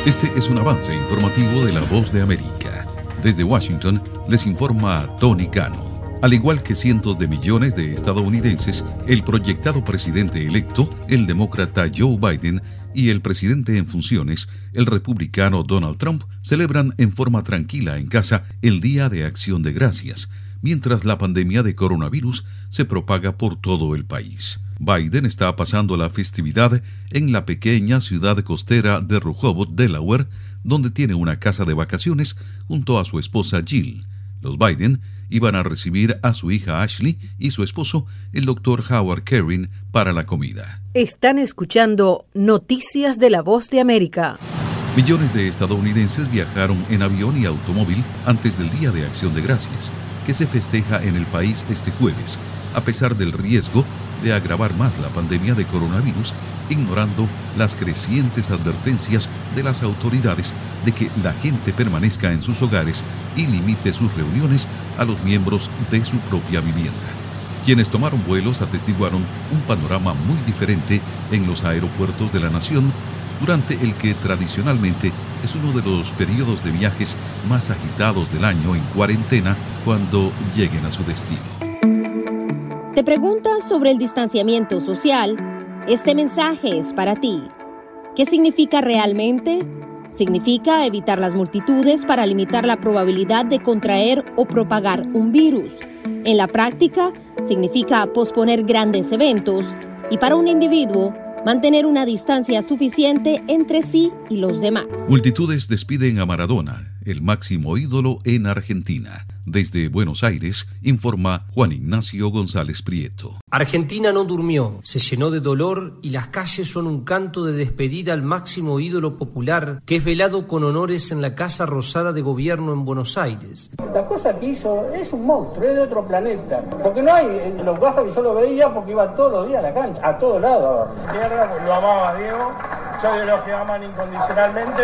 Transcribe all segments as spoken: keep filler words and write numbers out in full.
Este es un avance informativo de La Voz de América. Desde Washington les informa Tony Cano. Al igual que cientos de millones de estadounidenses, el proyectado presidente electo, el demócrata Joe Biden, y el presidente en funciones, el republicano Donald Trump, celebran en forma tranquila en casa el Día de Acción de Gracias, mientras la pandemia de coronavirus se propaga por todo el país. Biden está pasando la festividad en la pequeña ciudad costera de Rehoboth, Delaware, donde tiene una casa de vacaciones junto a su esposa Jill. Los Biden iban a recibir a su hija Ashley y su esposo, el doctor Howard Karen, para la comida. Están escuchando Noticias de La Voz de América. Millones de estadounidenses viajaron en avión y automóvil antes del Día de Acción de Gracias, que se festeja en el país este jueves, a pesar del riesgo de agravar más la pandemia de coronavirus, ignorando las crecientes advertencias de las autoridades de que la gente permanezca en sus hogares y limite sus reuniones a los miembros de su propia vivienda. Quienes tomaron vuelos atestiguaron un panorama muy diferente en los aeropuertos de la nación durante el que tradicionalmente es uno de los periodos de viajes más agitados del año en cuarentena cuando lleguen a su destino. ¿Te preguntas sobre el distanciamiento social? Este mensaje es para ti. ¿Qué significa realmente? Significa evitar las multitudes para limitar la probabilidad de contraer o propagar un virus. En la práctica, significa posponer grandes eventos y para un individuo, mantener una distancia suficiente entre sí y los demás. Multitudes despiden a Maradona, el máximo ídolo en Argentina. Desde Buenos Aires, informa Juan Ignacio González Prieto. Argentina no durmió, se llenó de dolor y las calles son un canto de despedida al máximo ídolo popular que es velado con honores en la Casa Rosada de Gobierno en Buenos Aires. La cosa que hizo es un monstruo, es de otro planeta. Porque no hay, en los casos que yo lo veía porque iba todos los días a la cancha, a todos lados. Lo amaba Diego, soy de los que aman incondicionalmente.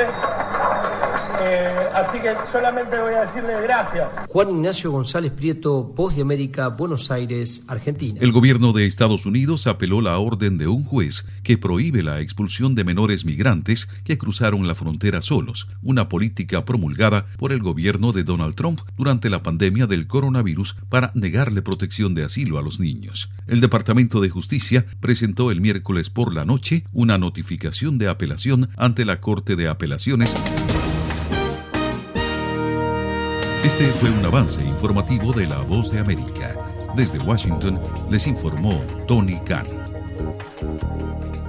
Eh, así que solamente voy a decirle gracias. Juan Ignacio González Prieto, Voz de América, Buenos Aires, Argentina. El gobierno de Estados Unidos apeló la orden de un juez que prohíbe la expulsión de menores migrantes que cruzaron la frontera solos, una política promulgada por el gobierno de Donald Trump durante la pandemia del coronavirus para negarle protección de asilo a los niños. El Departamento de Justicia presentó el miércoles por la noche una notificación de apelación ante la Corte de Apelaciones. Este fue un avance informativo de La Voz de América. Desde Washington les informó Tony Cano.